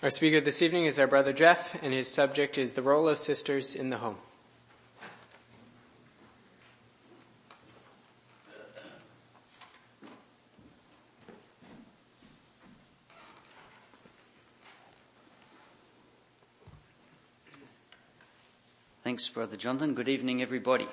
Our speaker this evening is our brother Jeff, and his subject is the role of sisters in the home. Thanks, Brother Jonathan. Good evening, everybody.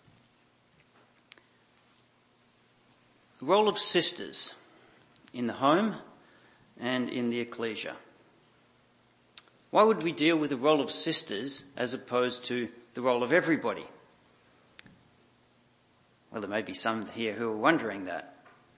The role of sisters in the home and in the ecclesia. Why would we deal with the role of sisters as opposed to the role of everybody? Well, there may be some here who are wondering that.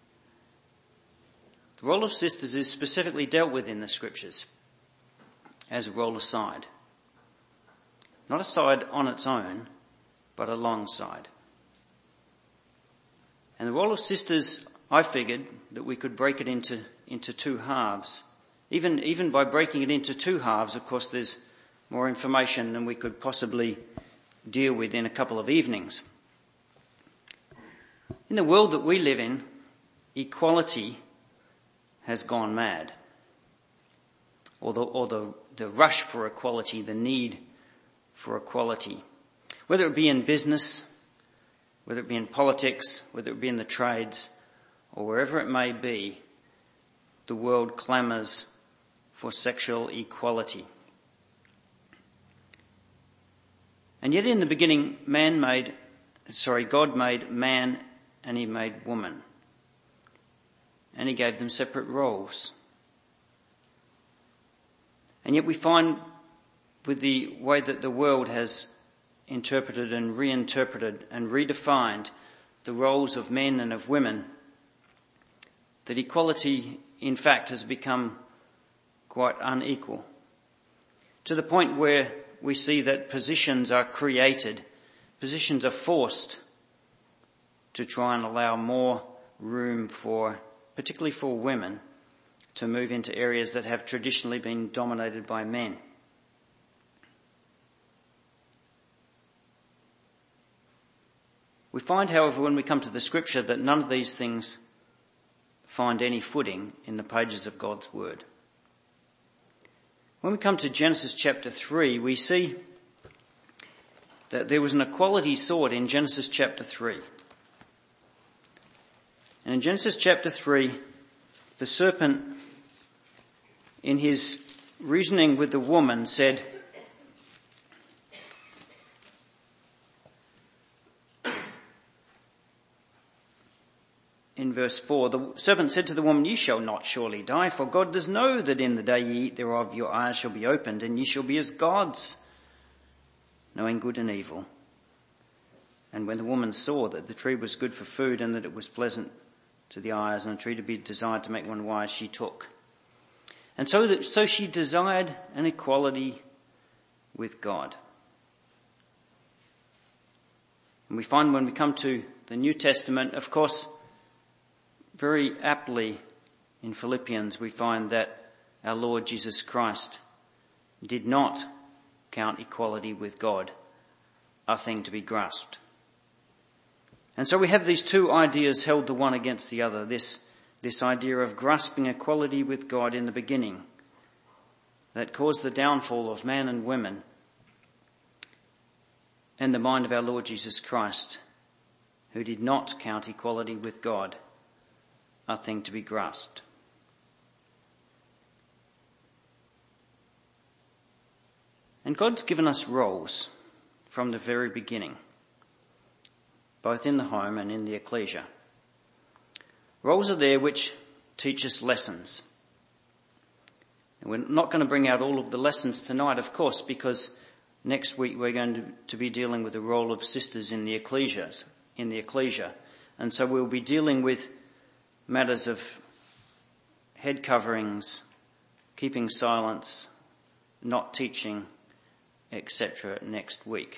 The role of sisters is specifically dealt with in the scriptures as a role aside. Not aside on its own, but alongside. And the role of sisters, I figured that we could break it into two halves. Even by breaking it into two halves, of course, there's more information than we could possibly deal with in a couple of evenings. In the world that we live in, equality has gone mad. Or the rush for equality, the need for equality. Whether it be in business, whether it be in politics, whether it be in the trades, or wherever it may be, the world clamours for sexual equality. And yet in the beginning, God made man and he made woman. And he gave them separate roles. And yet we find with the way that the world has interpreted and reinterpreted and redefined the roles of men and of women, that equality in fact has become quite unequal, to the point where we see that positions are created, positions are forced to try and allow more room for, particularly for women, to move into areas that have traditionally been dominated by men. We find, however, when we come to the scripture that none of these things find any footing in the pages of God's word. When we come to Genesis chapter 3, we see that there was an equality sought in Genesis chapter 3. And in Genesis chapter 3, the serpent, in his reasoning with the woman, said, in verse 4, the serpent said to the woman, "You shall not surely die, for God does know that in the day ye eat thereof your eyes shall be opened, and ye shall be as gods, knowing good and evil." And when the woman saw that the tree was good for food, and that it was pleasant to the eyes, and a tree to be desired to make one wise, she took. And so she desired an equality with God. And we find when we come to the New Testament, of course, very aptly in Philippians, we find that our Lord Jesus Christ did not count equality with God a thing to be grasped. And so we have these two ideas held the one against the other. This idea of grasping equality with God in the beginning that caused the downfall of man and women, and the mind of our Lord Jesus Christ, who did not count equality with God a thing to be grasped. And God's given us roles from the very beginning, both in the home and in the ecclesia. Roles are there which teach us lessons. And we're not going to bring out all of the lessons tonight, of course, because next week we're going to be dealing with the role of sisters in the ecclesia. And so we'll be dealing with matters of head coverings, keeping silence, not teaching, etc. next week.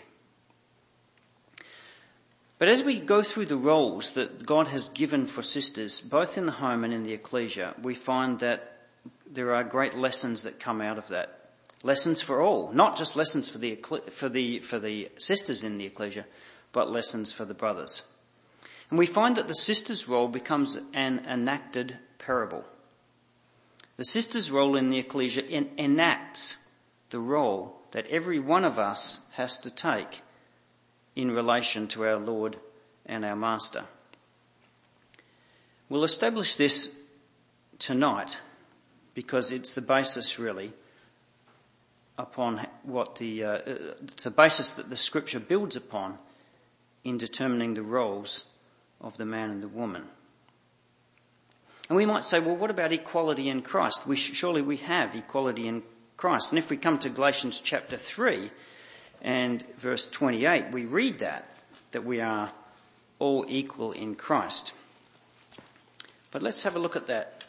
But as we go through the roles that God has given for sisters, both in the home and in the ecclesia, we find that there are great lessons that come out of that. Lessons for all, not just lessons for the sisters in the ecclesia, but lessons for the brothers. And we find that the sister's role becomes an enacted parable. The sister's role in the ecclesia enacts the role that every one of us has to take in relation to our Lord and our Master. We'll establish this tonight because it's the basis really upon what it's a basis that the scripture builds upon in determining the roles of the man and the woman. And we might say, well, what about equality in Christ? Surely we have equality in Christ. And if we come to Galatians chapter 3 and verse 28, we read that we are all equal in Christ. But let's have a look at that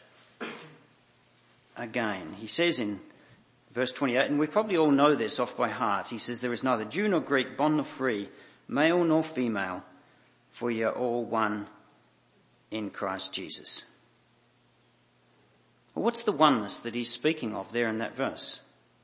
again. He says in verse 28, and we probably all know this off by heart, he says, there is neither Jew nor Greek, bond nor free, male nor female, for ye are all one in Christ Jesus. Well, what's the oneness that he's speaking of there in that verse?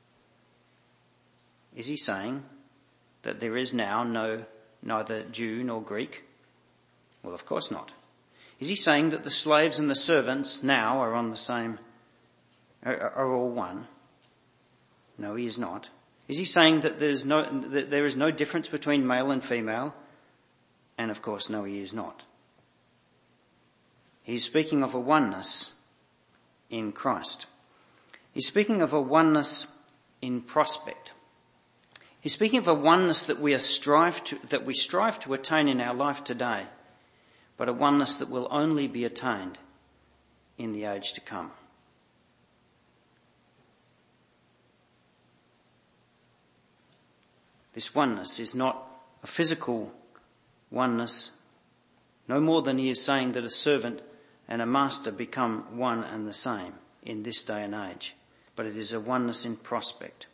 Is he saying that there is now neither Jew nor Greek? Well, of course not. Is he saying that the slaves and the servants now are on the same, are all one? No, he is not. Is he saying that there is no difference between male and female? And of course, no, he is not. He's speaking of a oneness in Christ. He's speaking of a oneness in prospect. He's speaking of a oneness that we strive to attain in our life today, but a oneness that will only be attained in the age to come. This oneness is not a physical oneness, no more than he is saying that a servant and a master become one and the same in this day and age, but it is a oneness in prospect.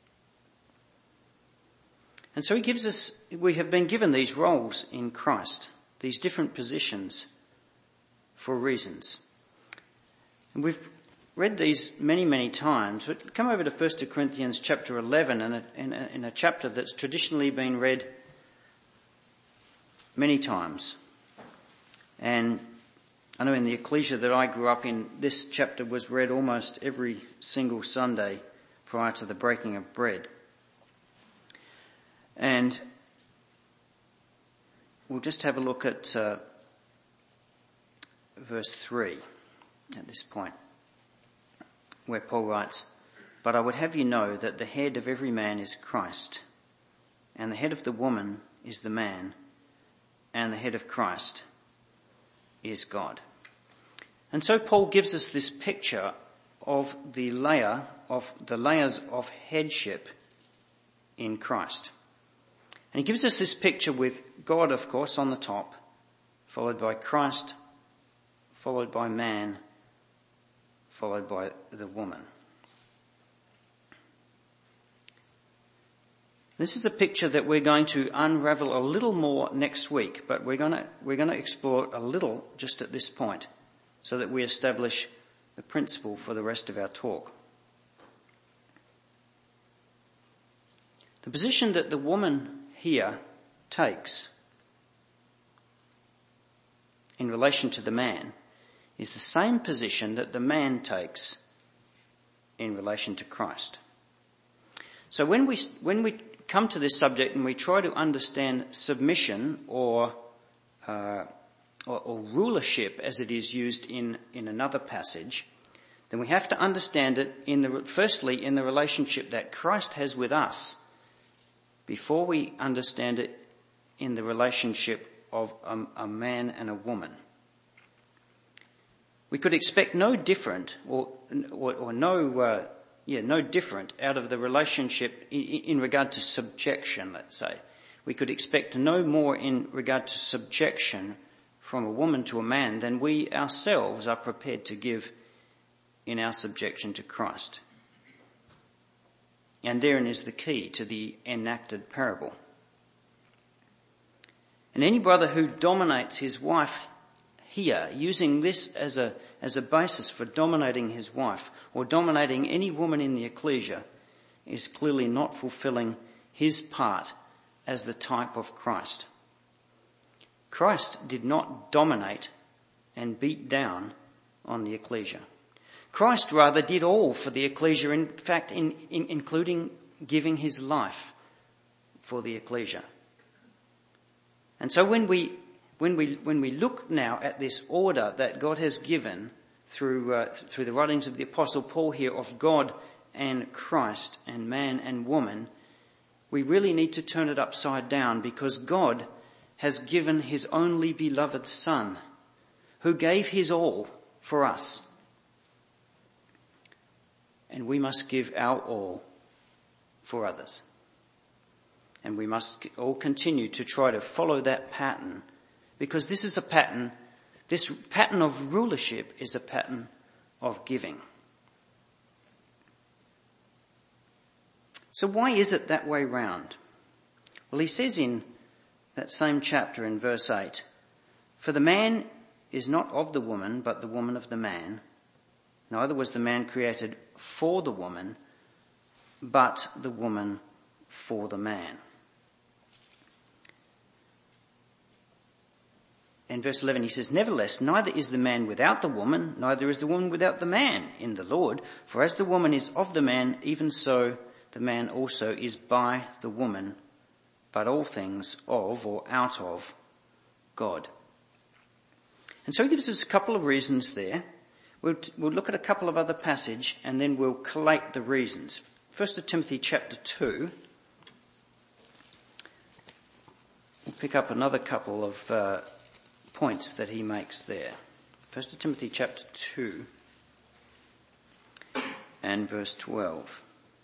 And so we have been given these roles in Christ, these different positions for reasons. And we've read these many, many times, but come over to 1 Corinthians chapter 11 in a chapter that's traditionally been read many times. And I know in the ecclesia that I grew up in, this chapter was read almost every single Sunday prior to the breaking of bread. And we'll just have a look at verse 3 at this point, where Paul writes, "But I would have you know that the head of every man is Christ, and the head of the woman is the man, and the head of Christ is God." And so Paul gives us this picture of the layers of headship in Christ. And he gives us this picture with God, of course, on the top, followed by Christ, followed by man, followed by the woman. This is a picture that we're going to unravel a little more next week, but we're going to explore a little just at this point so that we establish the principle for the rest of our talk. The position that the woman here takes in relation to the man is the same position that the man takes in relation to Christ. So when we come to this subject and we try to understand submission or rulership as it is used in another passage, then we have to understand it firstly in the relationship that Christ has with us before we understand it in the relationship of a man and a woman. We could expect no different no different out of the relationship in regard to subjection, let's say. We could expect no more in regard to subjection from a woman to a man than we ourselves are prepared to give in our subjection to Christ. And therein is the key to the enacted parable. And any brother who dominates his wife here, using this as a basis for dominating his wife or dominating any woman in the ecclesia, is clearly not fulfilling his part as the type of Christ. Christ did not dominate and beat down on the ecclesia. Christ rather did all for the ecclesia, in fact, including giving his life for the ecclesia. And so when we look now at this order that God has given through the writings of the Apostle Paul here of God and Christ and man and woman, we really need to turn it upside down, because God has given his only beloved Son, who gave his all for us. And we must give our all for others. And we must all continue to try to follow that pattern, because this is a pattern, this pattern of rulership is a pattern of giving. So why is it that way round? Well, he says in that same chapter in verse 8, "For the man is not of the woman, but the woman of the man. Neither was the man created for the woman, but the woman for the man." In verse 11 he says, "Nevertheless, neither is the man without the woman, neither is the woman without the man in the Lord. For as the woman is of the man, even so the man also is by the woman, but all things of or out of God." And so he gives us a couple of reasons there. We'll look at a couple of other passages and then we'll collate the reasons. 1 Timothy chapter 2. We'll pick up another couple of points that he makes there. 1 Timothy chapter 2 and verse 12.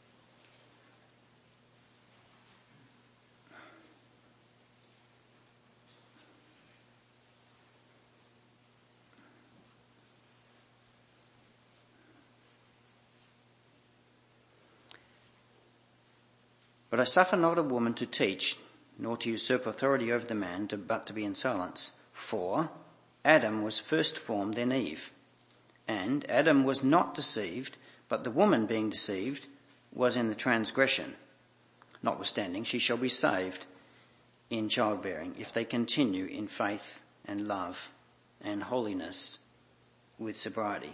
"But I suffer not a woman to teach, nor to usurp authority over the man, but to be in silence. For Adam was first formed, then Eve. And Adam was not deceived, but the woman being deceived was in the transgression. Notwithstanding, she shall be saved in childbearing, if they continue in faith and love and holiness with sobriety."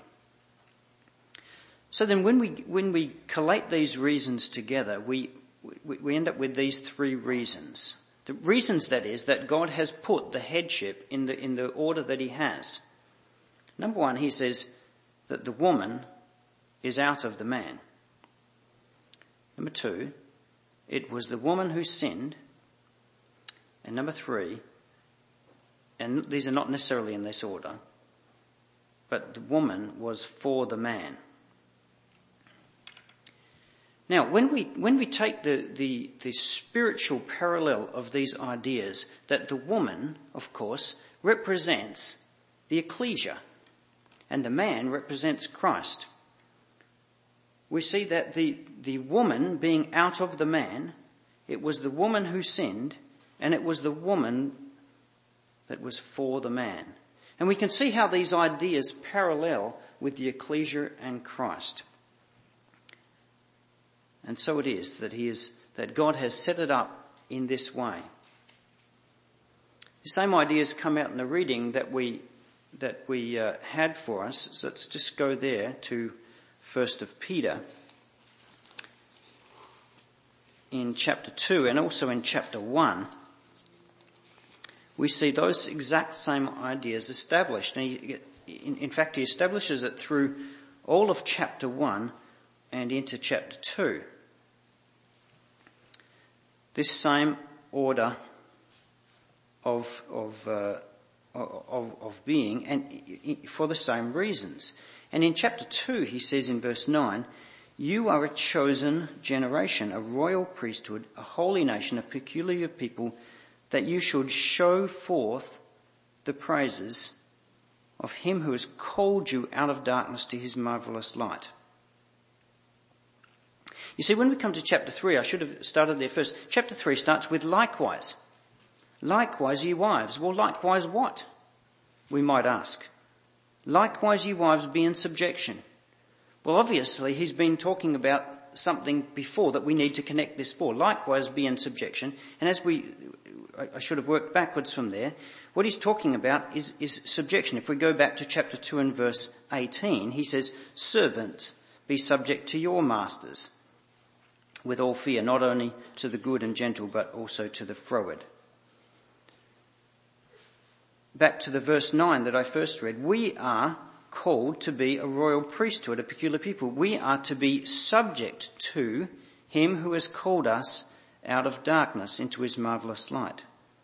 So then when we collate these reasons together, we end up with these three reasons. The reasons, that is, that God has put the headship in the order that he has. Number one, he says that the woman is out of the man. Number two, it was the woman who sinned. And number three, and these are not necessarily in this order, but the woman was for the man. Now, when we take the spiritual parallel of these ideas, that the woman, of course, represents the ecclesia, and the man represents Christ, we see that the woman being out of the man, it was the woman who sinned, and it was the woman that was for the man. And we can see how these ideas parallel with the ecclesia and Christ. And so it is that God has set it up in this way. The same ideas come out in the reading that we had for us. So let's just go there to 1 of Peter in chapter 2 and also in chapter 1. We see those exact same ideas established. And in fact, he establishes it through all of chapter 1 and into chapter 2. This same order of being, and for the same reasons. And in chapter 2, he says in verse 9, "You are a chosen generation, a royal priesthood, a holy nation, a peculiar people, that you should show forth the praises of him who has called you out of darkness to his marvelous light." You see, when we come to chapter 3, I should have started there first. Chapter 3 starts with likewise. "Likewise, ye wives." Well, likewise what? We might ask. "Likewise, ye wives, be in subjection." Well, obviously, he's been talking about something before that we need to connect this for. Likewise, be in subjection. And as I should have worked backwards from there. What he's talking about is subjection. If we go back to chapter 2 and verse 18, he says, "Servants, be subject to your masters with all fear, not only to the good and gentle, but also to the froward." Back to the verse 9 that I first read, we are called to be a royal priesthood, a peculiar people. We are to be subject to him who has called us out of darkness into his marvellous light.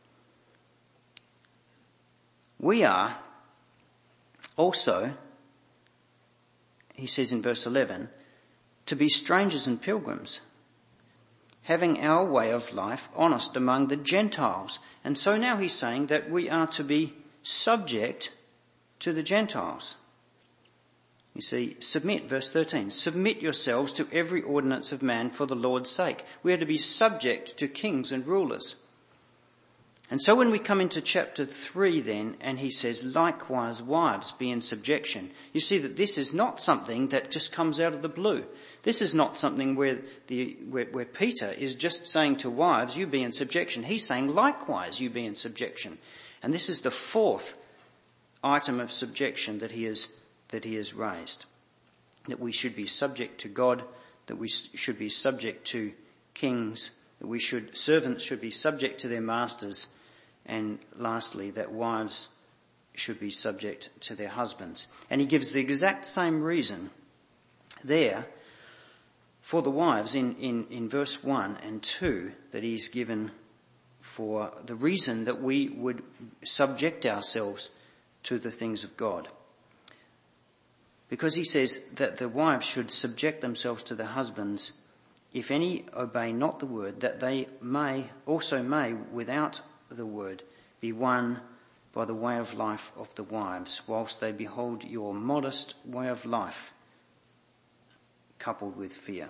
We are also, he says in verse 11, to be strangers and pilgrims, having our way of life honest among the Gentiles. And so now he's saying that we are to be subject to the Gentiles. You see, submit, verse 13, "Submit yourselves to every ordinance of man for the Lord's sake." We are to be subject to kings and rulers. And so when we come into chapter 3 then, and he says, "Likewise, wives, be in subjection," you see that this is not something that just comes out of the blue. This is not something where Peter is just saying to wives, "You be in subjection." He's saying, "Likewise, you be in subjection." And this is the fourth item of subjection that he has raised. That we should be subject to God, that we should be subject to kings, that servants should be subject to their masters, and lastly, that wives should be subject to their husbands. And he gives the exact same reason there for the wives in verse 1 and 2 that he's given for the reason that we would subject ourselves to the things of God. Because he says that the wives should subject themselves to their husbands, if any obey not the word, that they may, without the word, be won by the way of life of the wives, whilst they behold your modest way of life, coupled with fear.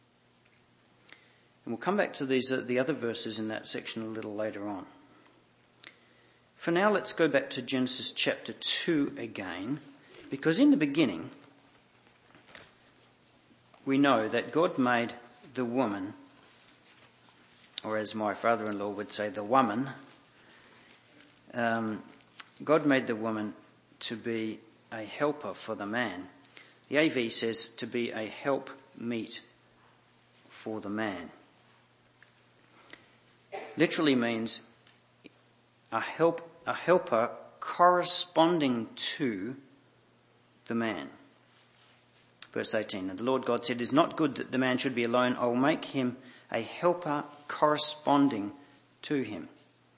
And we'll come back to the other verses in that section a little later on. For now, let's go back to Genesis chapter 2 again, because in the beginning, we know that God made the woman, or as my father-in-law would say, the woman. God made the woman to be a helper for the man. The AV says to be a help meet for the man. Literally means a helper corresponding to the man. Verse 18, "And the Lord God said, it is not good that the man should be alone. I will make him a helper corresponding to him."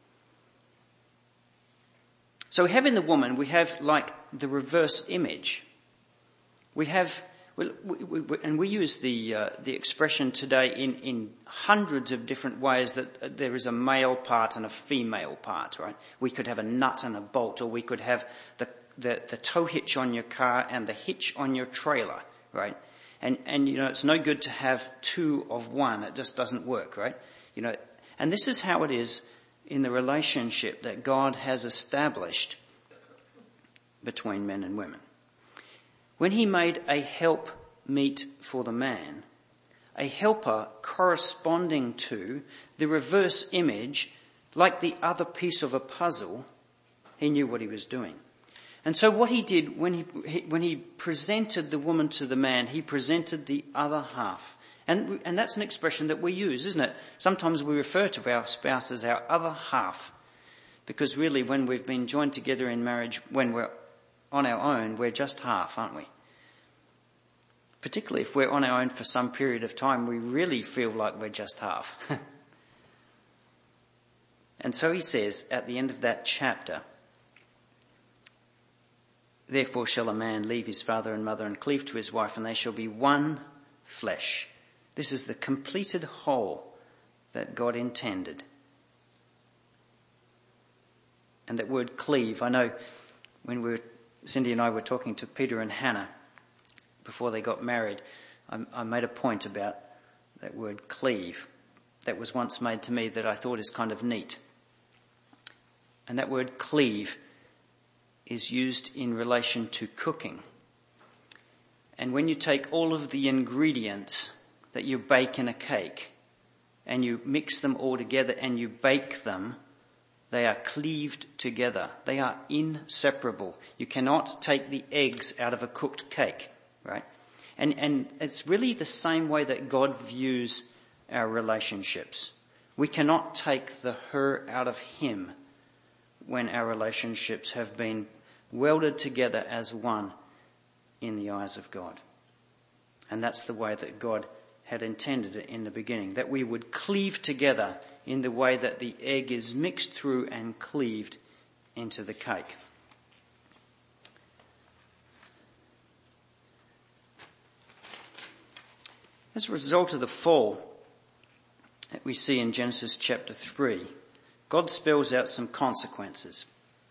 So we have in the woman, we have like the reverse image. We have, and we use the expression today in hundreds of different ways, that there is a male part and a female part, right? We could have a nut and a bolt, or we could have the tow hitch on your car and the hitch on your trailer, right? And you know, it's no good to have two of one. It just doesn't work, right? You know, and this is how it is in the relationship that God has established between men and women. When he made a help meet for the man, a helper corresponding to the reverse image, like the other piece of a puzzle, he knew what he was doing. And so what he did when he presented the woman to the man, he presented the other half. And that's an expression that we use, isn't it? Sometimes we refer to our spouse as our other half, because really when we've been joined together in marriage, when we're on our own, we're just half, aren't we? Particularly if we're on our own for some period of time, we really feel like we're just half. And so he says at the end of that chapter, "Therefore shall a man leave his father and mother and cleave to his wife, and they shall be one flesh." This is the completed whole that God intended. And that word cleave, I know when Cindy and I were talking to Peter and Hannah before they got married, I made a point about that word cleave that was once made to me that I thought is kind of neat. And that word cleave is used in relation to cooking. And when you take all of the ingredients that you bake in a cake and you mix them all together and you bake them, They are cleaved together. They are inseparable. You cannot take the eggs out of a cooked cake, right? And it's really the same way that God views our relationships. We cannot take the her out of him when our relationships have been welded together as one in the eyes of God. And that's the way that God had intended it in the beginning, that we would cleave together in the way that the egg is mixed through and cleaved into the cake. As a result of the fall that we see in Genesis chapter 3, God spells out some consequences.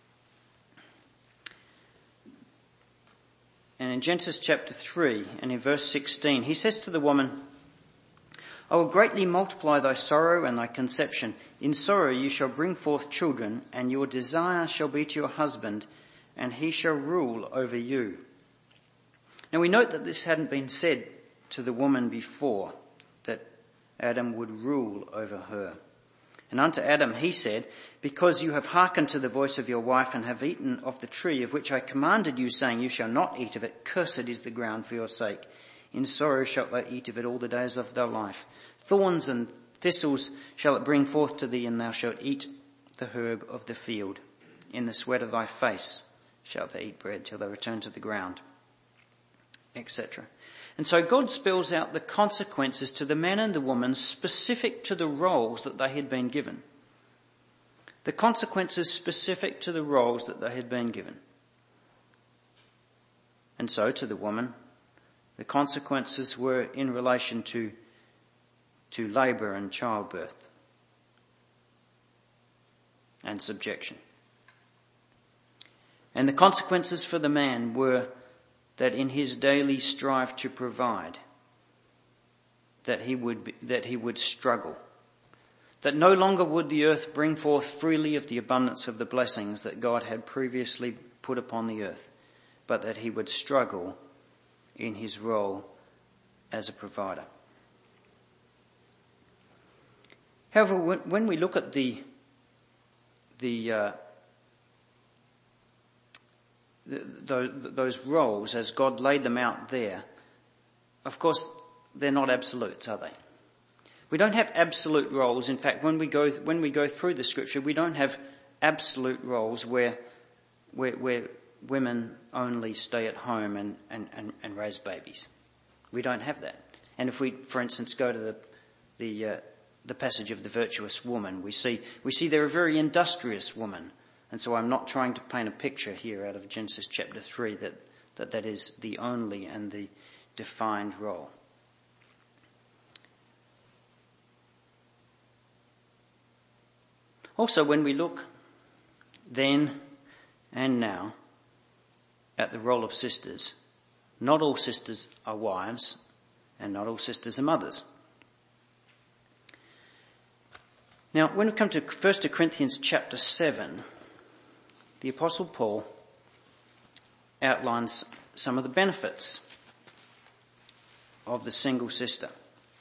And in Genesis chapter 3 and in verse 16, he says to the woman, "I will greatly multiply thy sorrow and thy conception. In sorrow you shall bring forth children, and your desire shall be to your husband, and he shall rule over you." Now we note that this hadn't been said to the woman before, that Adam would rule over her. And unto Adam he said, "Because you have hearkened to the voice of your wife and have eaten of the tree of which I commanded you, saying, you shall not eat of it, cursed is the ground for your sake. In sorrow shalt thou eat of it all the days of thy life. Thorns and thistles shall it bring forth to thee, and thou shalt eat the herb of the field. In the sweat of thy face shalt thou eat bread till thou return to the ground," etc. And so God spells out the consequences to the man and the woman specific to the roles that they had been given. The consequences specific to the roles that they had been given. And so to the woman, the consequences were in relation to labour and childbirth and subjection. And the consequences for the man were that in his daily strive to provide, that he would struggle, that no longer would the earth bring forth freely of the abundance of the blessings that God had previously put upon the earth, but that he would struggle in his role as a provider. However, when we look at those roles as God laid them out there, of course they're not absolutes, are they? We don't have absolute roles. In fact, when we go through the scripture, we don't have absolute roles where women only stay at home and raise babies. We don't have that. And if we, for instance, go to the passage of the virtuous woman, we see they're a very industrious woman. And so I'm not trying to paint a picture here out of Genesis chapter 3 that is the only and the defined role. Also, when we look then and now at the role of sisters, not all sisters are wives and not all sisters are mothers. Now, when we come to 1 Corinthians chapter 7, the Apostle Paul outlines some of the benefits of the single sister.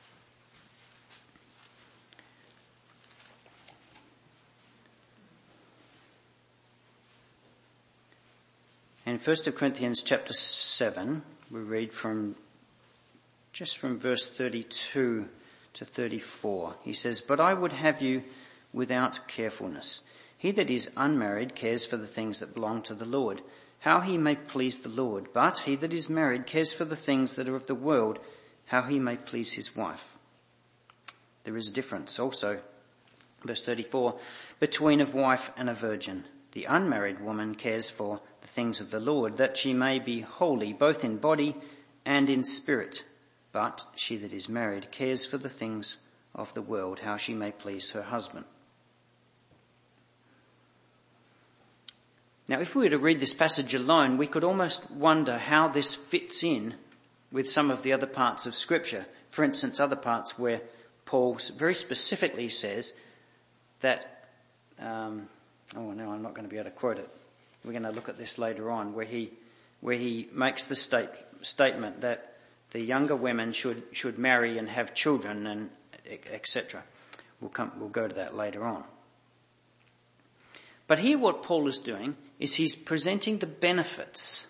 In 1 Corinthians chapter 7, we read from verse 32 to 34. He says, "But I would have you without carefulness. He that is unmarried cares for the things that belong to the Lord, how he may please the Lord. But he that is married cares for the things that are of the world, how he may please his wife." There is a difference also, verse 34, between a wife and a virgin. The unmarried woman cares for the things of the Lord, that she may be holy, both in body and in spirit. But she that is married cares for the things of the world, how she may please her husband. Now, if we were to read this passage alone, we could almost wonder how this fits in with some of the other parts of Scripture. For instance, other parts where Paul very specifically says that, I'm not going to be able to quote it. We're going to look at this later on, where he makes the statement that the younger women should marry and have children, and etc. We'll go to that later on. But here what Paul is doing is he's presenting the benefits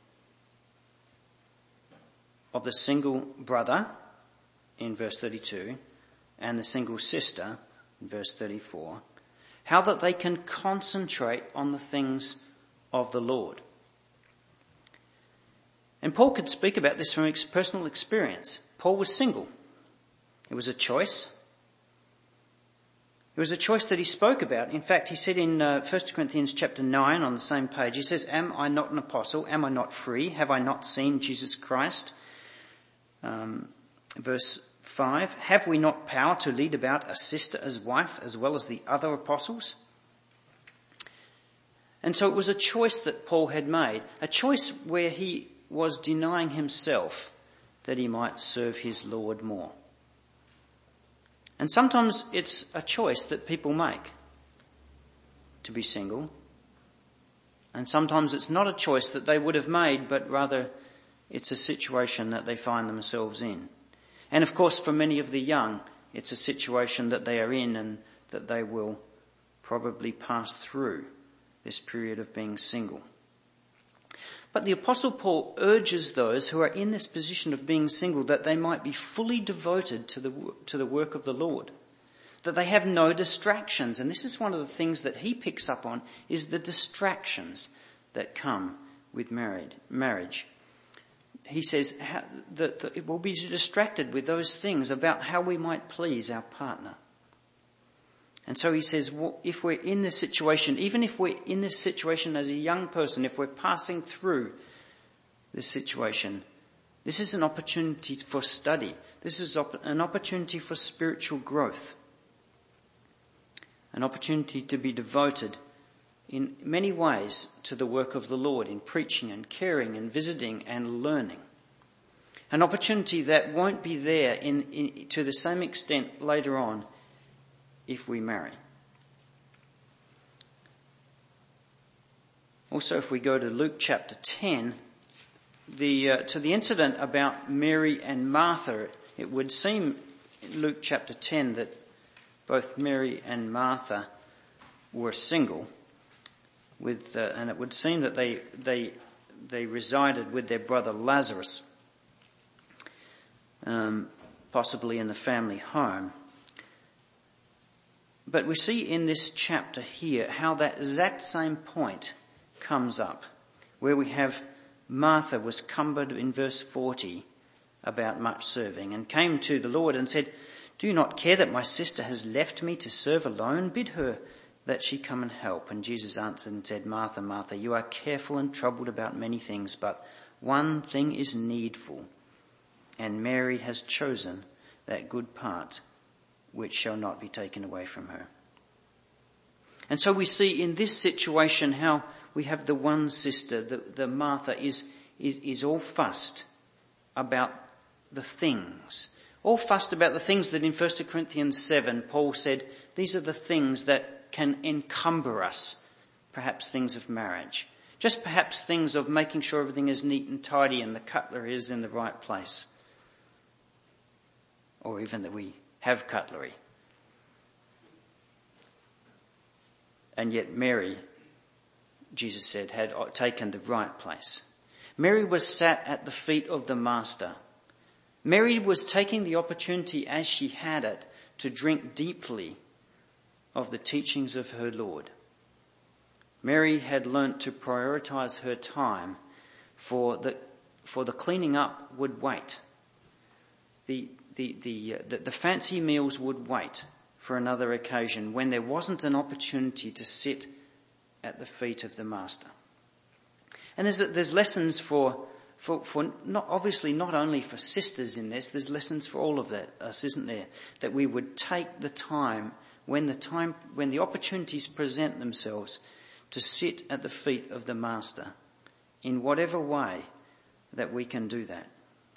of the single brother in verse 32 and the single sister in verse 34, how that they can concentrate on the things of the Lord. And Paul could speak about this from his personal experience. Paul was single. It was a choice. It was a choice that he spoke about. In fact, he said in 1 Corinthians chapter 9 on the same page, he says, "Am I not an apostle? Am I not free? Have I not seen Jesus Christ?" Verse 5, "Have we not power to lead about a sister as wife as well as the other apostles?" And so it was a choice that Paul had made, a choice where he was denying himself that he might serve his Lord more. And sometimes it's a choice that people make to be single. And sometimes it's not a choice that they would have made, but rather it's a situation that they find themselves in. And of course, for many of the young, it's a situation that they are in and that they will probably pass through this period of being single. But the Apostle Paul urges those who are in this position of being single that they might be fully devoted to the work of the Lord, that they have no distractions. And this is one of the things that he picks up on, is the distractions that come with marriage. He says that it will be distracted with those things about how we might please our partner. And so he says, well, if we're in this situation, even if we're in this situation as a young person, if we're passing through this situation, this is an opportunity for study. This is an opportunity for spiritual growth. An opportunity to be devoted in many ways to the work of the Lord, in preaching and caring and visiting and learning. An opportunity that won't be there to the same extent later on if we marry. Also, if we go to Luke chapter 10, to the incident about Mary and Martha, it would seem in Luke chapter 10 that both Mary and Martha were single, and it would seem that they resided with their brother Lazarus, possibly in the family home. But we see in this chapter here how that exact same point comes up, where we have Martha was cumbered in verse 40 about much serving, and came to the Lord and said, "Do you not care that my sister has left me to serve alone? Bid her that she come and help." And Jesus answered and said, "Martha, Martha, you are careful and troubled about many things, but one thing is needful, and Mary has chosen that good part which shall not be taken away from her." And so we see in this situation how we have the one sister, the Martha, is all fussed about the things. All fussed about the things that in 1 Corinthians 7 Paul said, these are the things that can encumber us. Perhaps things of marriage. Just perhaps things of making sure everything is neat and tidy and the cutlery is in the right place. Or even that we have cutlery. And yet Mary, Jesus said, had taken the right place. Mary was sat at the feet of the Master. Mary was taking the opportunity as she had it to drink deeply of the teachings of her Lord. Mary had learnt to prioritize her time for the cleaning up would wait. The fancy meals would wait for another occasion when there wasn't an opportunity to sit at the feet of the Master. And there's lessons for not obviously not only for sisters in this, there's lessons for all of us, isn't there? That we would take the time when the opportunities present themselves to sit at the feet of the Master in whatever way that we can do that.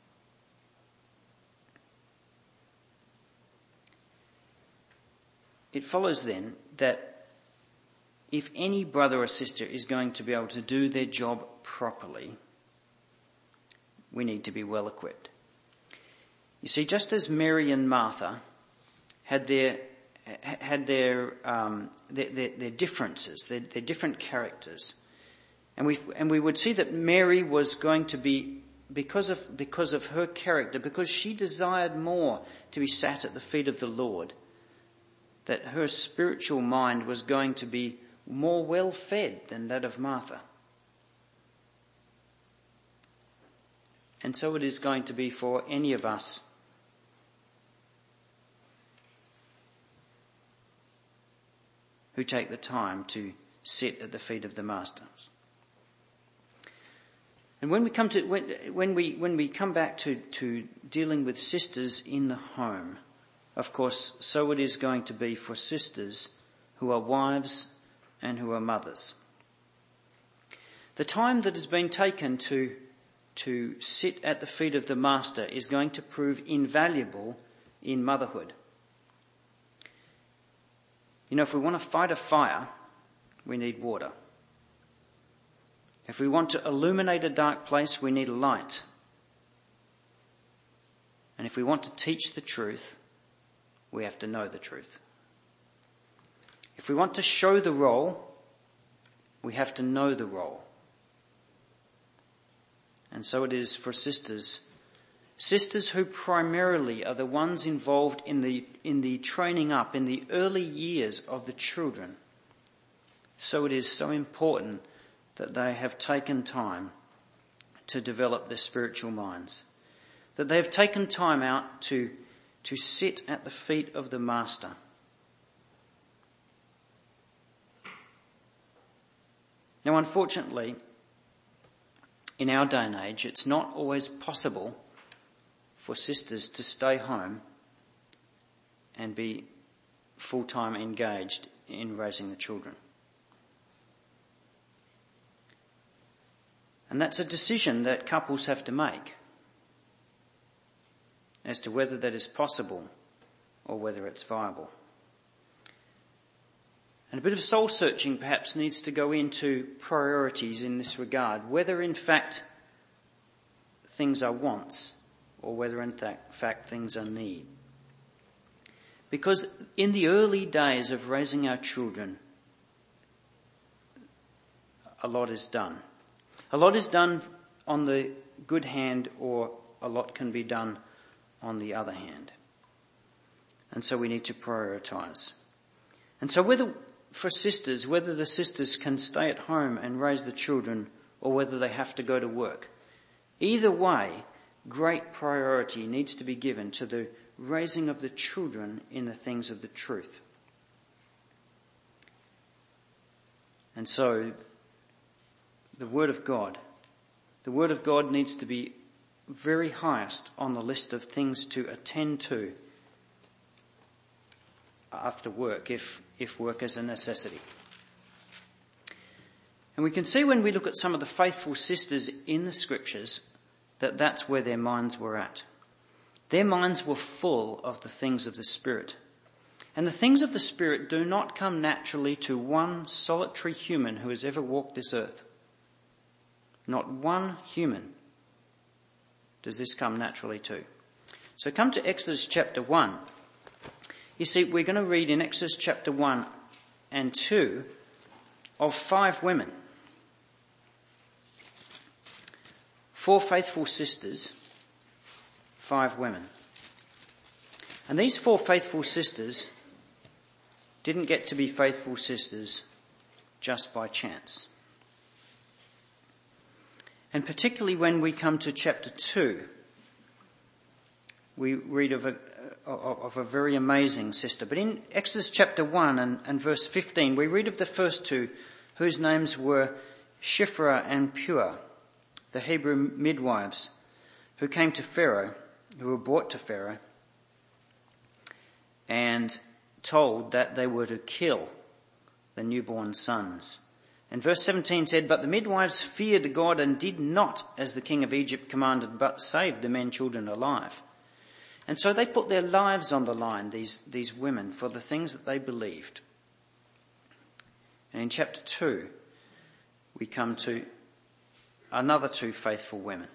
It follows then that if any brother or sister is going to be able to do their job properly, we need to be well equipped. You see, just as Mary and Martha had had their differences, their different characters. And we would see that Mary was going to be, because of her character, because she desired more to be sat at the feet of the Lord, that her spiritual mind was going to be more well fed than that of Martha. And so it is going to be for any of us who take the time to sit at the feet of the Master. And when we come to when we come back to dealing with sisters in the home, of course, so it is going to be for sisters who are wives and who are mothers. The time that has been taken to sit at the feet of the Master is going to prove invaluable in motherhood. You know, if we want to fight a fire, we need water. If we want to illuminate a dark place, we need a light. And if we want to teach the truth, we have to know the truth. If we want to show the role, we have to know the role. And so it is for sisters who primarily are the ones involved in the training up, in the early years of the children. So it is so important that they have taken time to develop their spiritual minds, that they have taken time out to sit at the feet of the Master. Now, unfortunately, in our day and age, it's not always possible for sisters to stay home and be full-time engaged in raising the children. And that's a decision that couples have to make as to whether that is possible or whether it's viable. And a bit of soul searching perhaps needs to go into priorities in this regard, whether in fact things are wants or whether in fact things are need. Because in the early days of raising our children, a lot is done. A lot is done on the good hand, or a lot can be done on the other hand. And so we need to prioritise. And so whether the sisters can stay at home and raise the children, or whether they have to go to work, either way, great priority needs to be given to the raising of the children in the things of the truth. And so the Word of God needs to be very highest on the list of things to attend to after work, if work is a necessity. And we can see when we look at some of the faithful sisters in the Scriptures that that's where their minds were at. Their minds were full of the things of the Spirit. And the things of the Spirit do not come naturally to one solitary human who has ever walked this earth. Not one human does this come naturally to. So come to Exodus chapter 1. You see, we're going to read in Exodus chapter 1 and 2 of 5 women. 4 faithful sisters, 5 women. And these 4 faithful sisters didn't get to be faithful sisters just by chance. And particularly when we come to chapter 2, we read of a very amazing sister. But in Exodus chapter 1 and verse 15, we read of the first 2, whose names were Shiphrah and Puah, the Hebrew midwives who came to Pharaoh, who were brought to Pharaoh, and told that they were to kill the newborn sons. And verse 17 said, "But the midwives feared God and did not, as the king of Egypt commanded, but saved the men children alive." And so they put their lives on the line, these women, for the things that they believed. And in chapter 2, we come to another 2 faithful women.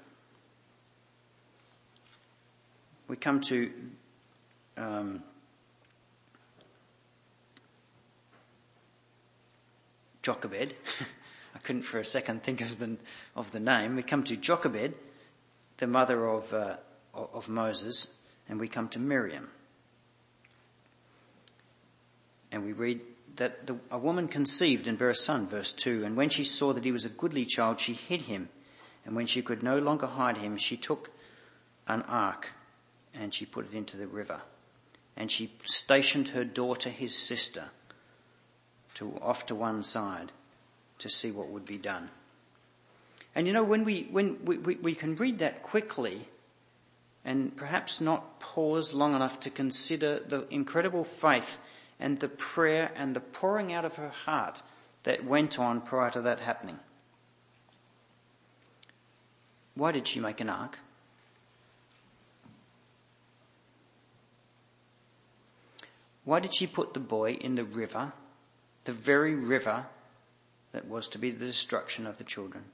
We come to Jochebed. I couldn't for a second think of the name. We come to Jochebed, the mother of Moses, and we come to Miriam. And we read that a woman conceived and bare a son, verse 2, and when she saw that he was a goodly child, she hid him. And when she could no longer hide him, she took an ark and she put it into the river. And she stationed her daughter, his sister, off to one side to see what would be done. And when we can read that quickly and perhaps not pause long enough to consider the incredible faith and the prayer and the pouring out of her heart that went on prior to that happening. Why did she make an ark? Why did she put the boy in the river, the very river that was to be the destruction of the children?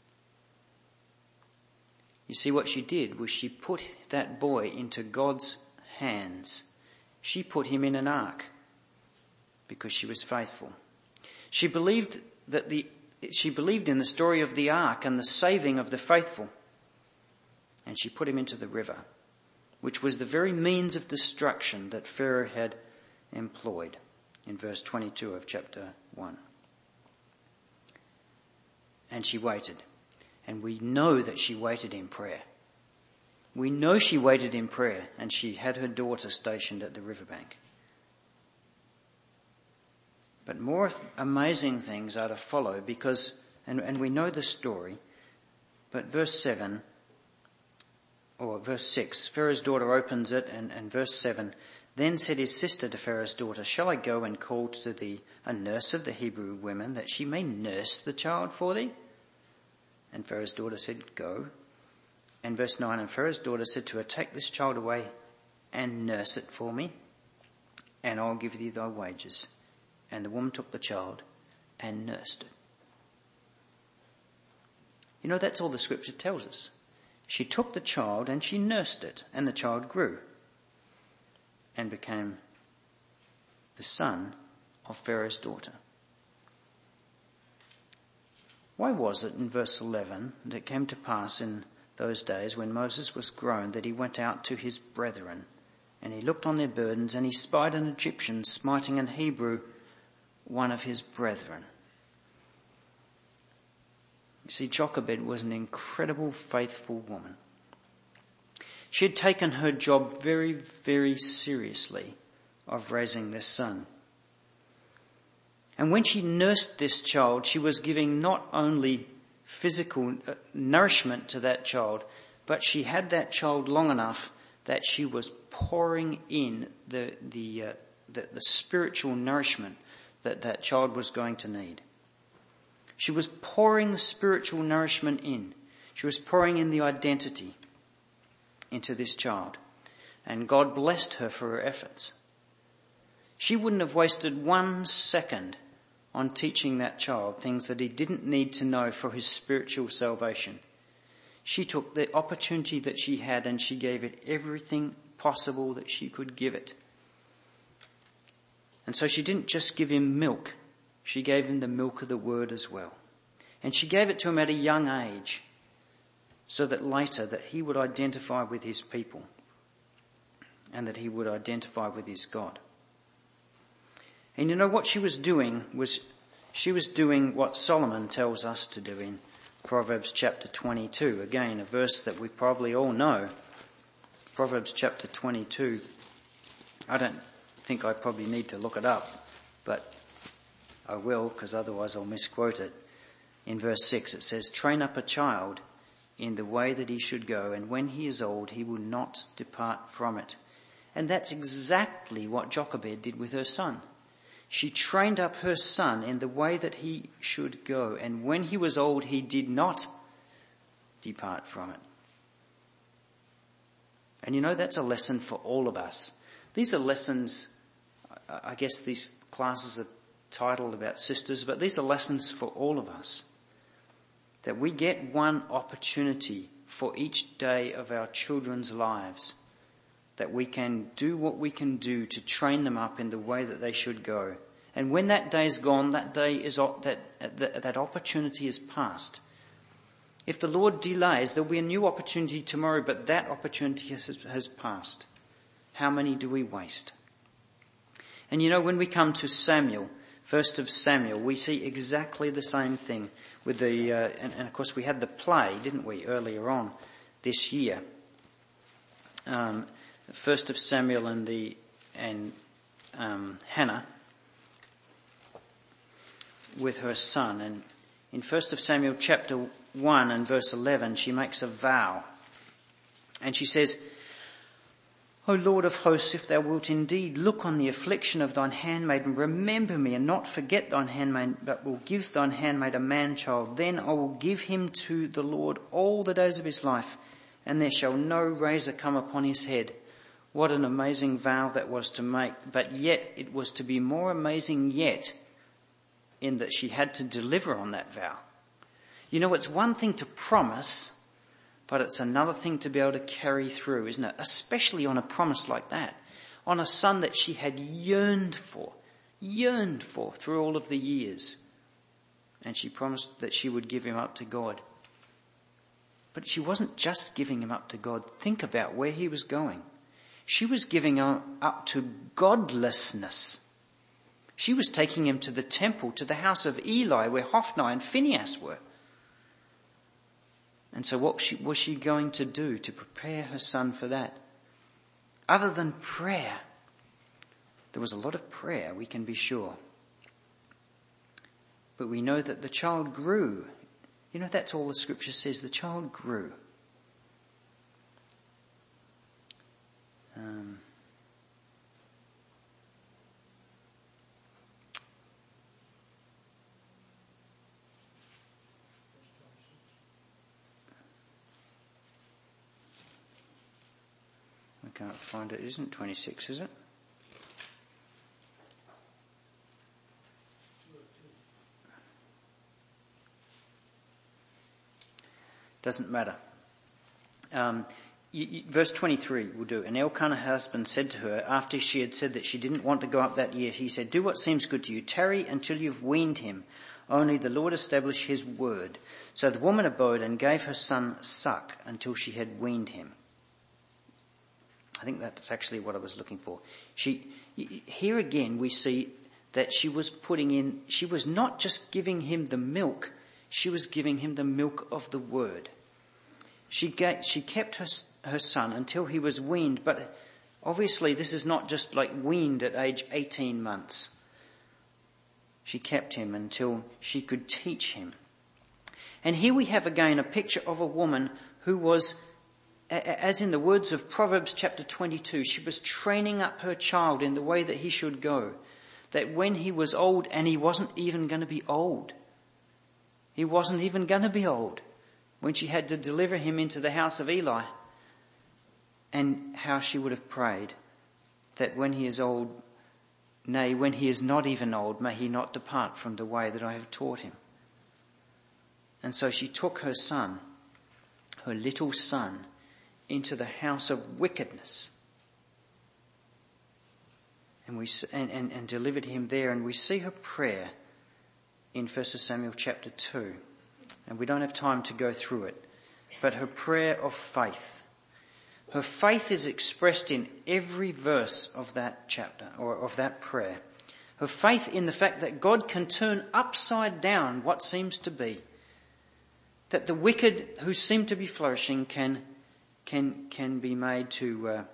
You see, what she did was she put that boy into God's hands. She put him in an ark because she was faithful. She believed in the story of the ark and the saving of the faithful. And she put him into the river, which was the very means of destruction that Pharaoh had employed in verse 22 of chapter 1. And she waited. And we know that she waited in prayer. We know she waited in prayer, and she had her daughter stationed at the riverbank. But more amazing things are to follow because, and we know the story, but verse 7, or verse 6, Pharaoh's daughter opens it, and verse 7, then said his sister to Pharaoh's daughter, shall I go and call to thee a nurse of the Hebrew women, that she may nurse the child for thee? And Pharaoh's daughter said, go. And verse 9, and Pharaoh's daughter said to her, take this child away and nurse it for me, and I'll give thee thy wages. And the woman took the child and nursed it. That's all the scripture tells us. She took the child and she nursed it, and the child grew and became the son of Pharaoh's daughter. Why was it in verse 11 that it came to pass in those days when Moses was grown that he went out to his brethren, and he looked on their burdens, and he spied an Egyptian smiting an Hebrew, one of his brethren? You see, Jochebed was an incredible, faithful woman. She had taken her job very, very seriously of raising this son. And when she nursed this child, she was giving not only physical nourishment to that child, but she had that child long enough that she was pouring in the spiritual nourishment that child was going to need. She was pouring the spiritual nourishment in. She was pouring in the identity into this child. And God blessed her for her efforts. She wouldn't have wasted 1 second on teaching that child things that he didn't need to know for his spiritual salvation. She took the opportunity that she had and she gave it everything possible that she could give it. And so she didn't just give him milk, she gave him the milk of the word as well. And she gave it to him at a young age so that later that he would identify with his people and that he would identify with his God. And what she was doing was she was doing what Solomon tells us to do in Proverbs chapter 22. Again, a verse that we probably all know. Proverbs chapter 22. I don't think I probably need to look it up, but I will, because otherwise I'll misquote it. In verse 6 it says, train up a child in the way that he should go, and when he is old he will not depart from it. And that's exactly what Jochebed did with her son. She trained up her son in the way that he should go, and when he was old he did not depart from it. And that's a lesson for all of us. These are lessons, I guess these classes are titled about sisters, but these are lessons for all of us. That we get one opportunity for each day of our children's lives, that we can do what we can do to train them up in the way that they should go. And when that day is gone, that day is that opportunity is past. If the Lord delays, there'll be a new opportunity tomorrow, but that opportunity has passed. How many do we waste? And when we come to Samuel, 1st of Samuel, we see exactly the same thing with and of course we had the play, didn't we, earlier on this year. 1st of Samuel and Hannah with her son. And in 1st of Samuel chapter 1 and verse 11, she makes a vow. And she says, O Lord of hosts, if thou wilt indeed look on the affliction of thine handmaid and remember me and not forget thine handmaid, but will give thine handmaid a man-child, then I will give him to the Lord all the days of his life, and there shall no razor come upon his head. What an amazing vow that was to make, but yet it was to be more amazing yet in that she had to deliver on that vow. It's one thing to promise, but it's another thing to be able to carry through, isn't it? Especially on a promise like that, on a son that she had yearned for through all of the years. And she promised that she would give him up to God. But she wasn't just giving him up to God. Think about where he was going. She was giving him up to godlessness. She was taking him to the temple, to the house of Eli, where Hophni and Phinehas were. And so what was she going to do to prepare her son for that? Other than prayer. There was a lot of prayer, we can be sure. But we know that the child grew. That's all the scripture says. The child grew. I can't find it. It isn't 26, is it? Doesn't matter. Verse 23 will do. And Elkanah, her husband, said to her, after she had said that she didn't want to go up that year, he said, do what seems good to you. Tarry until you've weaned him. Only the Lord establish his word. So the woman abode and gave her son suck until she had weaned him. I think that's actually what I was looking for. Here again we see that she was not just giving him the milk, she was giving him the milk of the word. She kept her son until he was weaned, but obviously this is not just like weaned at age 18 months. She kept him until she could teach him. And here we have again a picture of a woman who was, as in the words of Proverbs chapter 22, she was training up her child in the way that he should go. That when he was old, and he wasn't even going to be old. He wasn't even going to be old when she had to deliver him into the house of Eli. And how she would have prayed that when he is old, nay, when he is not even old, may he not depart from the way that I have taught him. And so she took her son, her little son, into the house of wickedness and delivered him there. And we see her prayer in 1 Samuel chapter 2. And we don't have time to go through it. But her prayer of faith. Her faith is expressed in every verse of that chapter or of that prayer. Her faith in the fact that God can turn upside down what seems to be. That the wicked who seem to be flourishing can be made to,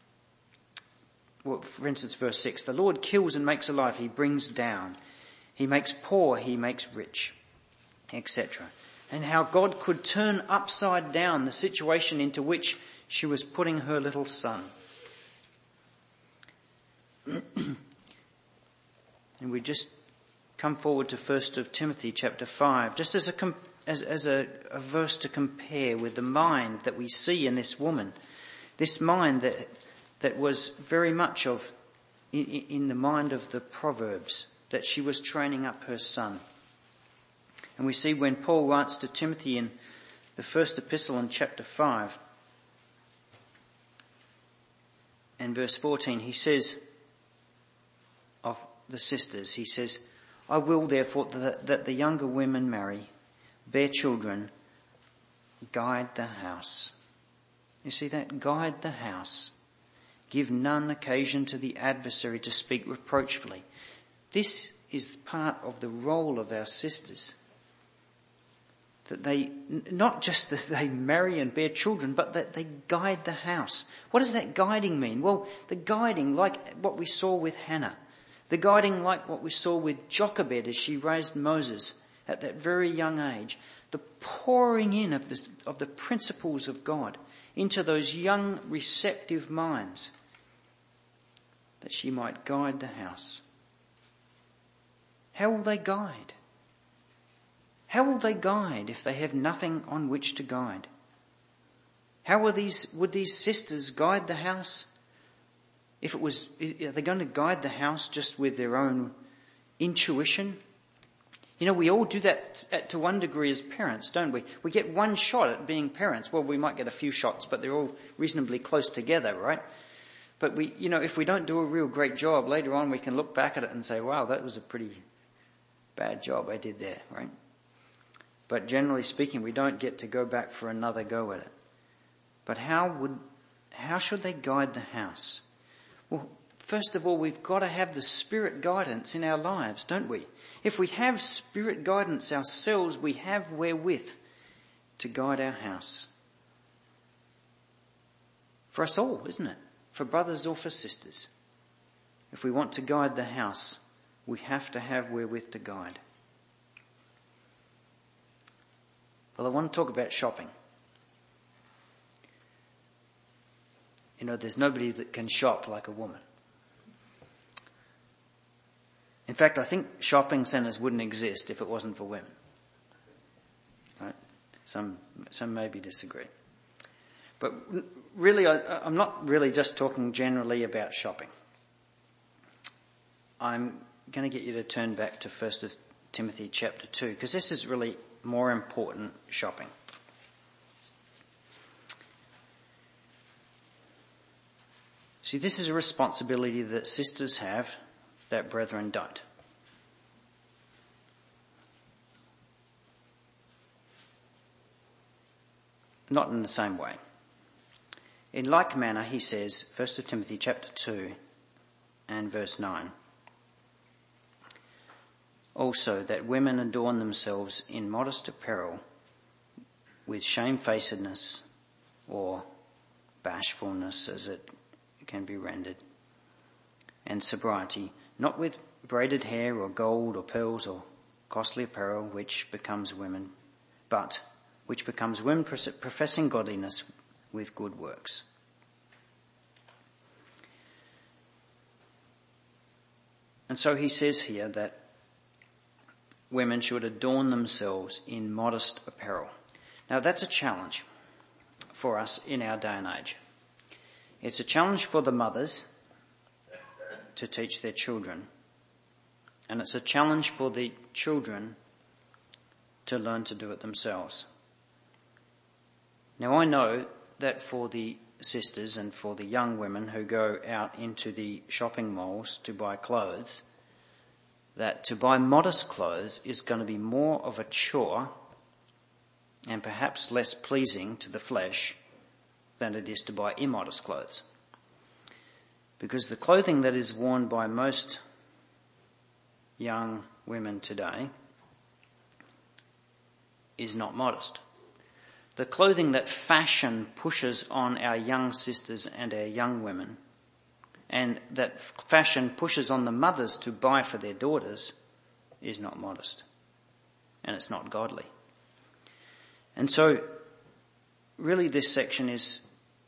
for instance, verse 6, the Lord kills and makes alive, he brings down. He makes poor, he makes rich, etc. And how God could turn upside down the situation into which she was putting her little son. And we just come forward to 1 Timothy chapter 5, just as a verse to compare with the mind that we see in this woman. This mind that was very much in the mind of the Proverbs, that she was training up her son. And we see when Paul writes to Timothy in the first epistle in chapter 5 and verse 14, he says the sisters, he says, I will therefore that the younger women marry, bear children, guide the house. You see that? Guide the house. Give none occasion to the adversary to speak reproachfully. This is part of the role of our sisters. That they, not just that they marry and bear children, but that they guide the house. What does that guiding mean? Well, the guiding, like what we saw with Hannah. The guiding like what we saw with Jochebed as she raised Moses at that very young age. The pouring in of the principles of God into those young receptive minds, that she might guide the house. How will they guide? How will they guide if they have nothing on which to guide? How would these sisters guide the house? Are they going to guide the house just with their own intuition? You know, we all do that to one degree as parents, don't we? We get one shot at being parents. Well, we might get a few shots, but they're all reasonably close together, right? But if we don't do a real great job, later on we can look back at it and say, wow, that was a pretty bad job I did there, right? But generally speaking, we don't get to go back for another go at it. But how should they guide the house? Well, first of all, we've got to have the Spirit guidance in our lives, don't we? If we have Spirit guidance ourselves, we have wherewith to guide our house. For us all, isn't it? For brothers or for sisters. If we want to guide the house, we have to have wherewith to guide. Well, I want to talk about shopping. You know, there's nobody that can shop like a woman. In fact, I think shopping centres wouldn't exist if it wasn't for women. Right? Some maybe disagree. But really, I'm not really just talking generally about shopping. I'm going to get you to turn back to 1 Timothy chapter 2, because this is really more important shopping. See, this is a responsibility that sisters have that brethren don't. Not in the same way. In like manner, he says, 1 Timothy chapter 2 and verse 9, also that women adorn themselves in modest apparel with shamefacedness or bashfulness, as it can be rendered, and sobriety, not with braided hair or gold or pearls or costly apparel which becomes women, but which becomes women professing godliness with good works. And so he says here that women should adorn themselves in modest apparel. Now that's a challenge for us in our day and age. It's a challenge for the mothers to teach their children. And it's a challenge for the children to learn to do it themselves. Now I know that for the sisters and for the young women who go out into the shopping malls to buy clothes, that to buy modest clothes is going to be more of a chore and perhaps less pleasing to the flesh than it is to buy immodest clothes. Because the clothing that is worn by most young women today is not modest. The clothing that fashion pushes on our young sisters and our young women, and that fashion pushes on the mothers to buy for their daughters, is not modest. And it's not godly. And so, really this section is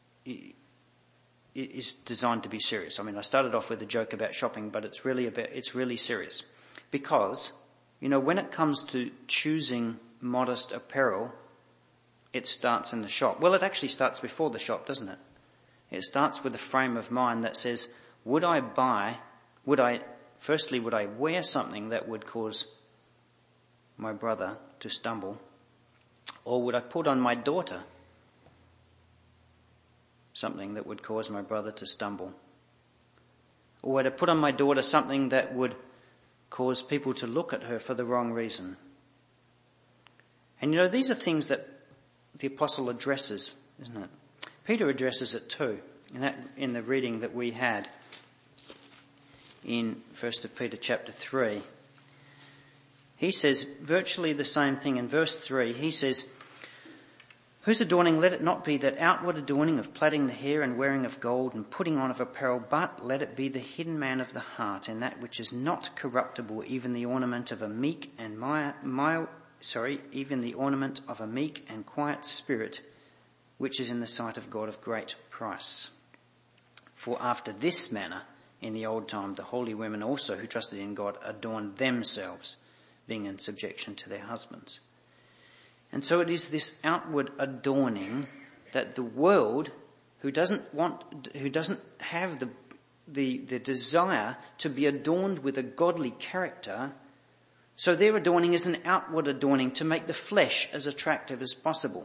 designed to be serious. I mean, I started off with a joke about shopping, but it's really serious. Because, when it comes to choosing modest apparel, it starts in the shop. Well, it actually starts before the shop, doesn't it? It starts with a frame of mind that says, would I wear something that would cause my brother to stumble? Or would I put on my daughter something that would cause my brother to stumble? Or would I put on my daughter something that would cause people to look at her for the wrong reason. And these are things that the apostle addresses, isn't it? Peter addresses it too, in the reading that we had in 1 Peter chapter 3. He says virtually the same thing in verse 3. He says, "Whose adorning let it not be that outward adorning of plaiting the hair and wearing of gold and putting on of apparel, but let it be the hidden man of the heart, in that which is not corruptible, even the ornament of a meek and quiet spirit, which is in the sight of God of great price. For after this manner, in the old time, the holy women also who trusted in God adorned themselves, being in subjection to their husbands." And so it is this outward adorning that the world, who doesn't have the desire to be adorned with a godly character, so their adorning is an outward adorning to make the flesh as attractive as possible.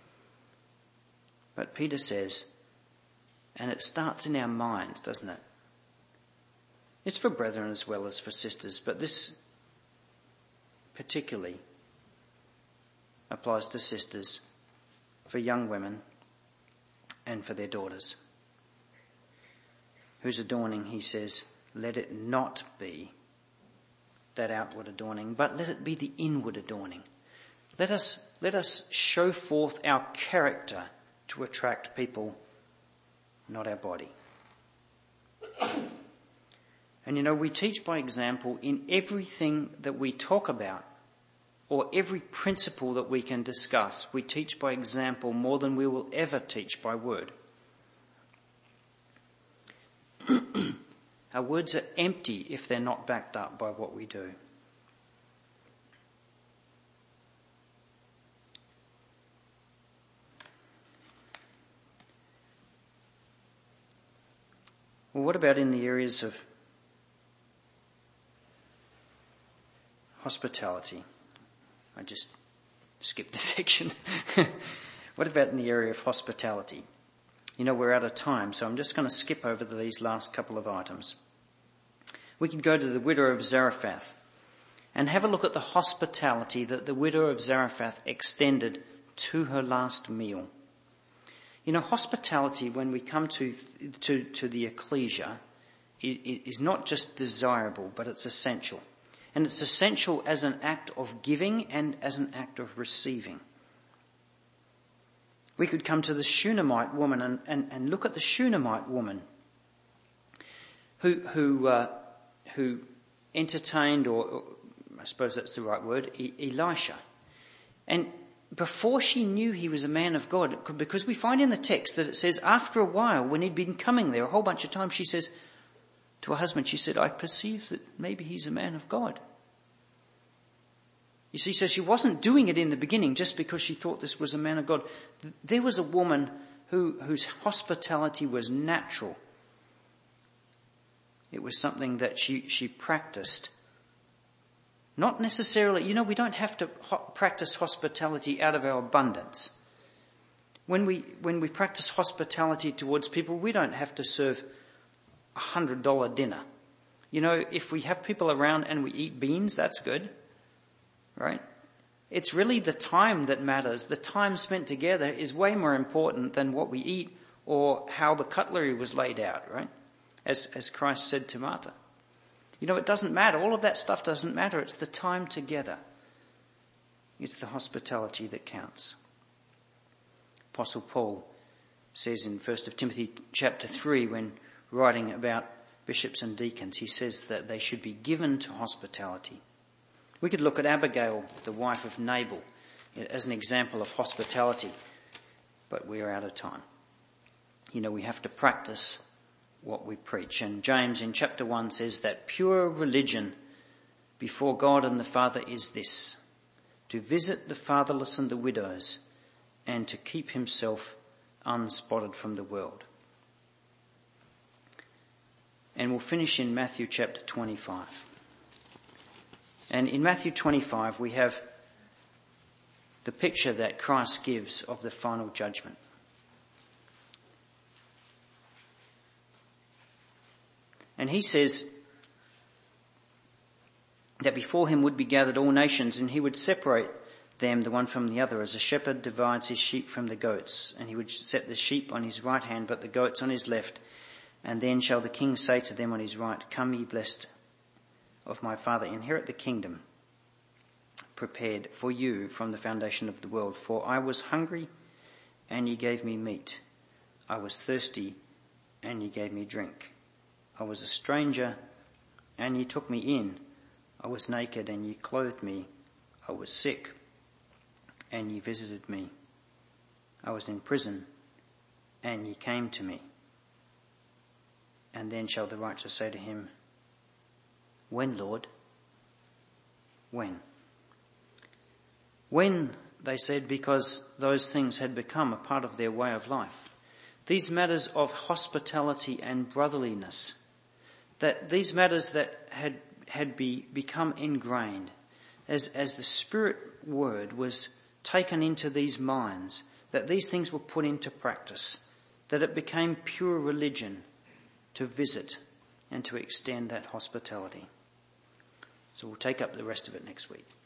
But Peter says, and it starts in our minds, doesn't it? It's for brethren as well as for sisters, but this particularly applies to sisters, for young women, and for their daughters. Whose adorning, he says, let it not be that outward adorning, but let it be the inward adorning. Let us show forth our character to attract people, not our body. And we teach by example in everything that we talk about, or every principle that we can discuss. We teach by example more than we will ever teach by word. Our words are empty if they're not backed up by what we do. Well, what about in the areas of hospitality? I just skipped a section. What about in the area of hospitality? We're out of time, so I'm just going to skip over these last couple of items. We could go to the widow of Zarephath and have a look at the hospitality that the widow of Zarephath extended to her last meal. Hospitality, when we come to the ecclesia, is not just desirable, but it's essential. And it's essential as an act of giving and as an act of receiving. We could come to the Shunammite woman and look at the Shunammite woman who entertained, or I suppose that's the right word, Elisha. And before she knew he was a man of God, because we find in the text that it says after a while, when he'd been coming there a whole bunch of times, she says to her husband, she said, "I perceive that maybe he's a man of God." You see, so she wasn't doing it in the beginning just because she thought this was a man of God. There was a woman whose hospitality was natural. It was something that she practiced. Not necessarily, we don't have to practice hospitality out of our abundance. When we practice hospitality towards people, we don't have to serve $100 dinner. If we have people around and we eat beans, that's good, right? It's really the time that matters. The time spent together is way more important than what we eat or how the cutlery was laid out, right? As Christ said to Martha. It doesn't matter. All of that stuff doesn't matter. It's the time together. It's the hospitality that counts. Apostle Paul says in 1 Timothy chapter 3, when writing about bishops and deacons, he says that they should be given to hospitality. We could look at Abigail, the wife of Nabal, as an example of hospitality, but we're out of time. We have to practice what we preach. And James in chapter 1 says that pure religion before God and the Father is this: to visit the fatherless and the widows, and to keep himself unspotted from the world. And we'll finish in Matthew chapter 25. And in Matthew 25 we have the picture that Christ gives of the final judgment. And he says, that before him would be gathered all nations, and he would separate them the one from the other, as a shepherd divides his sheep from the goats. And he would set the sheep on his right hand, but the goats on his left. And then shall the king say to them on his right, Come, ye blessed of my Father, inherit the kingdom prepared for you from the foundation of the world. For I was hungry, and ye gave me meat. I was thirsty, and ye gave me drink. I was a stranger, and ye took me in. I was naked, and ye clothed me. I was sick, and ye visited me. I was in prison, and ye came to me. And then shall the righteous say to him, When, Lord? When? When, they said, because those things had become a part of their way of life. These matters of hospitality and brotherliness, that these matters that had become ingrained, as the Spirit word was taken into these minds, that these things were put into practice, that it became pure religion to visit and to extend that hospitality. So we'll take up the rest of it next week.